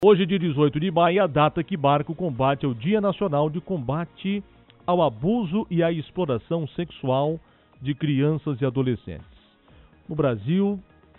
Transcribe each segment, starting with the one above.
Hoje, dia 18 de maio, é a data que marca o combate ao Dia Nacional de Combate ao Abuso e à Exploração Sexual de Crianças e Adolescentes. No Brasil,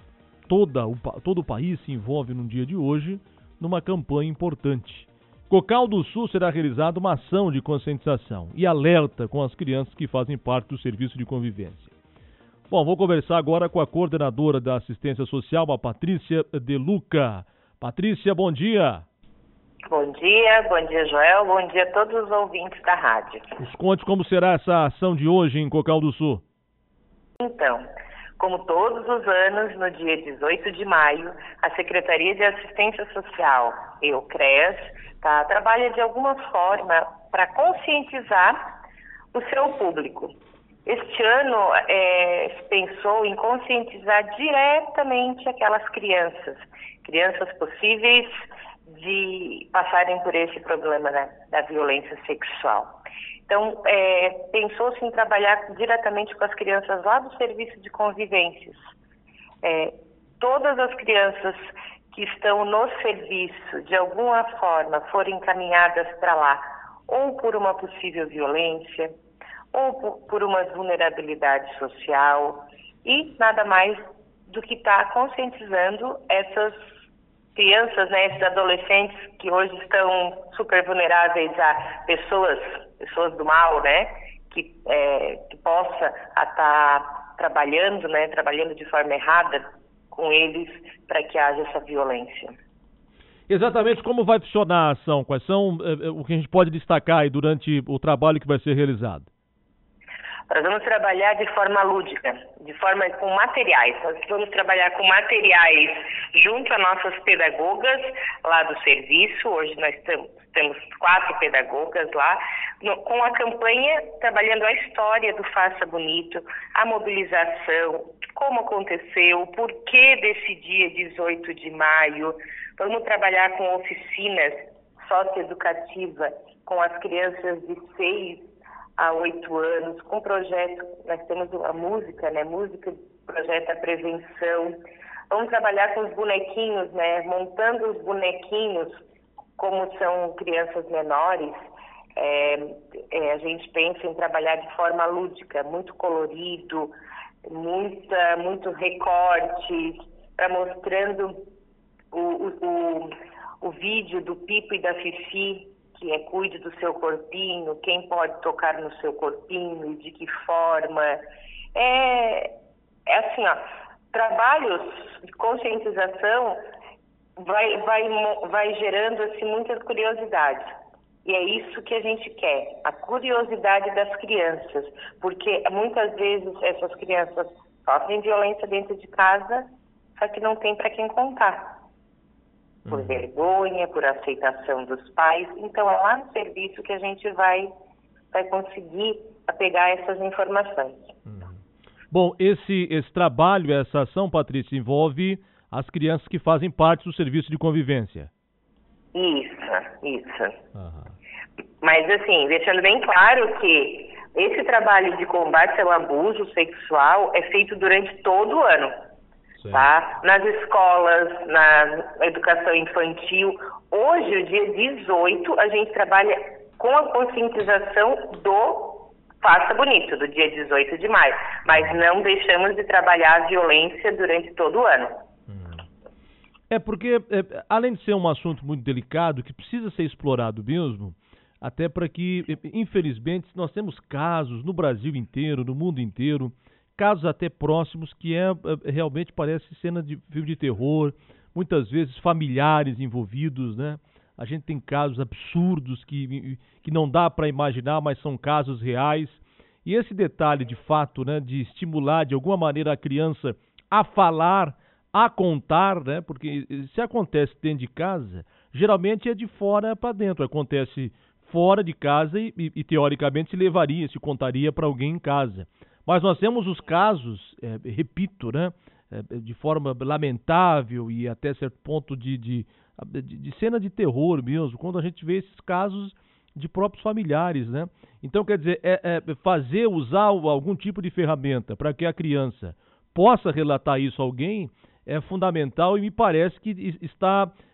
todo o país se envolve no dia de hoje numa campanha importante. Cocal do Sul será realizada uma ação de conscientização e alerta com as crianças que fazem parte do serviço de convivência. Bom, vou conversar agora com a coordenadora da Assistência Social, a Patrícia De Luca. Patrícia, bom dia. Bom dia, Joel, bom dia a todos os ouvintes da rádio. Nos conte como será essa ação de hoje em Cocal do Sul. Então, como todos os anos, no dia 18 de maio, a Secretaria de Assistência Social, o CREAS, trabalha de alguma forma para conscientizar o seu público. Este ano se pensou em conscientizar diretamente aquelas crianças possíveis de passarem por esse problema da violência sexual. Então, pensou-se em trabalhar diretamente com as crianças lá do serviço de convivências. Todas as crianças que estão no serviço, de alguma forma, forem encaminhadas para lá, ou por uma possível violência, ou por uma vulnerabilidade social, e nada mais do que estar conscientizando essas crianças, esses adolescentes que hoje estão super vulneráveis a pessoas do mal, que possa estar trabalhando de forma errada com eles para que haja essa violência. Exatamente como vai funcionar a ação? Quais são o que a gente pode destacar aí durante o trabalho que vai ser realizado? Nós vamos trabalhar de forma lúdica, com materiais. Nós vamos trabalhar com materiais junto a nossas pedagogas lá do serviço. Hoje nós temos 4 pedagogas lá, com a campanha trabalhando a história do Faça Bonito, a mobilização, como aconteceu, o porquê desse dia 18 de maio. Vamos trabalhar com oficinas socioeducativas com as crianças de 6 a 8 anos, com projeto, nós temos a música, música, projeto a prevenção. Vamos trabalhar com os bonequinhos, montando os bonequinhos, como são crianças menores, a gente pensa em trabalhar de forma lúdica, muito colorido, muito recorte, para mostrando o vídeo do Pipo e da Fifi, que cuide do seu corpinho, quem pode tocar no seu corpinho, de que forma. Assim, trabalhos de conscientização vai gerando assim, muita curiosidade. E é isso que a gente quer, a curiosidade das crianças, porque muitas vezes essas crianças sofrem violência dentro de casa, só que não tem para quem contar. Por vergonha, por aceitação dos pais. Então, é lá no serviço que a gente vai conseguir pegar essas informações. Bom, esse trabalho, essa ação, Patrícia, envolve as crianças que fazem parte do serviço de convivência. Isso. Mas, assim, deixando bem claro que esse trabalho de combate ao abuso sexual é feito durante todo o ano. Tá? Nas escolas, na educação infantil. Hoje, o dia 18, a gente trabalha com a conscientização do Faça Bonito, do dia 18 de maio. Mas não deixamos de trabalhar a violência durante todo o ano. Porque, além de ser um assunto muito delicado, que precisa ser explorado mesmo, até para que, infelizmente, nós temos casos no Brasil inteiro, no mundo inteiro, casos até próximos que realmente parece cena de filme de terror, muitas vezes familiares envolvidos, A gente tem casos absurdos que não dá para imaginar, mas são casos reais. E esse detalhe, de fato, de estimular de alguma maneira a criança a falar, a contar, Porque se acontece dentro de casa, geralmente é de fora para dentro. Acontece fora de casa e teoricamente se contaria para alguém em casa. Mas nós temos os casos, repito, de forma lamentável e até certo ponto de cena de terror mesmo, quando a gente vê esses casos de próprios familiares, Então, quer dizer, usar algum tipo de ferramenta para que a criança possa relatar isso a alguém é fundamental e me parece que está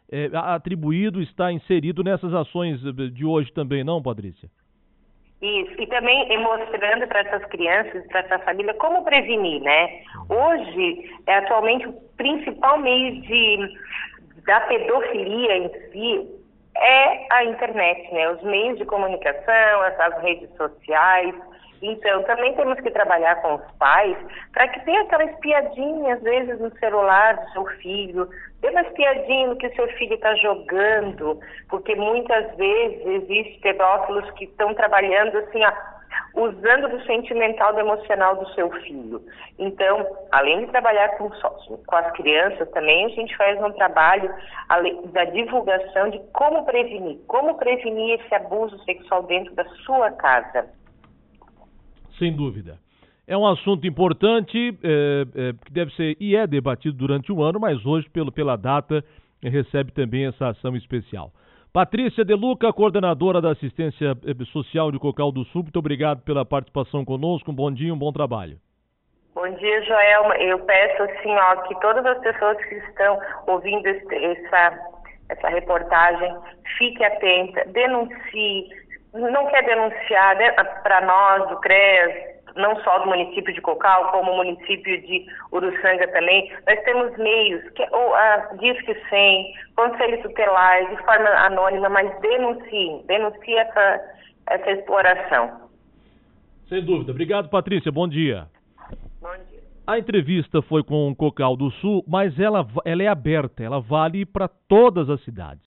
atribuído, está inserido nessas ações de hoje também, não, Patrícia? Isso, e também mostrando para essas crianças, para essa família, como prevenir, né? Hoje, atualmente, o principal meio da pedofilia em si é a internet, né? Os meios de comunicação, essas redes sociais. Então, também temos que trabalhar com os pais para que tenha aquela espiadinha, às vezes, no celular do seu filho, dê uma espiadinha no que o seu filho está jogando, porque muitas vezes existem pedófilos que estão trabalhando assim, usando do sentimental, do emocional do seu filho. Então, além de trabalhar com as crianças, também a gente faz um trabalho da divulgação de como prevenir esse abuso sexual dentro da sua casa. Sem dúvida. É um assunto importante, que deve ser e é debatido durante o ano, mas hoje, pela data, recebe também essa ação especial. Patrícia De Luca, coordenadora da Assistência Social de Cocal do Sul, muito obrigado pela participação conosco, um bom dia, um bom trabalho. Bom dia, Joel. Eu peço assim, que todas as pessoas que estão ouvindo essa reportagem, fique atenta, denuncie. Não quer denunciar, né, para nós do CREAS, não só do município de Cocal, como o município de Uruçanga também, nós temos meios, Disque 100, Conselho Tutelar, de forma anônima, mas denuncie essa exploração. Sem dúvida. Obrigado, Patrícia. Bom dia. Bom dia. A entrevista foi com o Cocal do Sul, mas ela é aberta, ela vale para todas as cidades.